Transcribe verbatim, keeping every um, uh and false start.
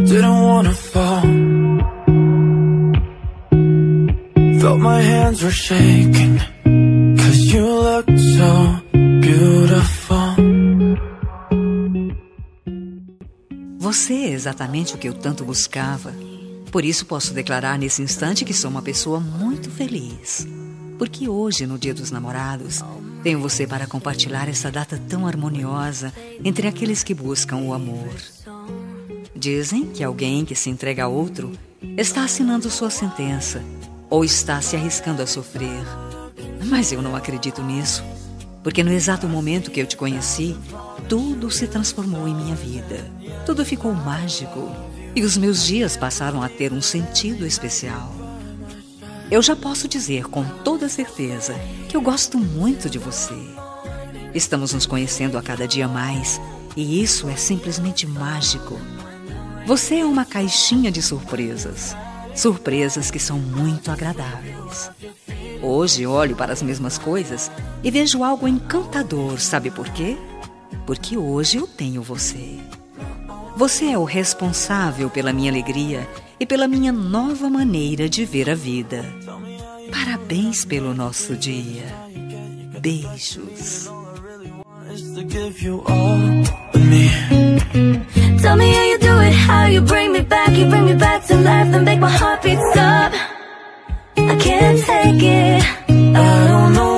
didn't wanna fall. Felt my hands were shaking, cause you looked so beautiful. Você é exatamente o que eu tanto buscava. Por isso posso declarar nesse instante que sou uma pessoa muito feliz. Porque hoje, no Dia dos Namorados, tenho você para compartilhar essa data tão harmoniosa entre aqueles que buscam o amor. Dizem que alguém que se entrega a outro está assinando sua sentença ou está se arriscando a sofrer. Mas eu não acredito nisso, porque no exato momento que eu te conheci, tudo se transformou em minha vida. Tudo ficou mágico e os meus dias passaram a ter um sentido especial. Eu já posso dizer com toda certeza que eu gosto muito de você. Estamos nos conhecendo a cada dia mais e isso é simplesmente mágico. Você é uma caixinha de surpresas, surpresas que são muito agradáveis. Hoje olho para as mesmas coisas e vejo algo encantador, sabe por quê? Porque hoje eu tenho você. Você é o responsável pela minha alegria e pela minha nova maneira de ver a vida. Parabéns pelo nosso dia. Beijos. Tell me how you do it, how you bring me back, you bring me back to life and make my heart beat stop. I can't take it. I don't know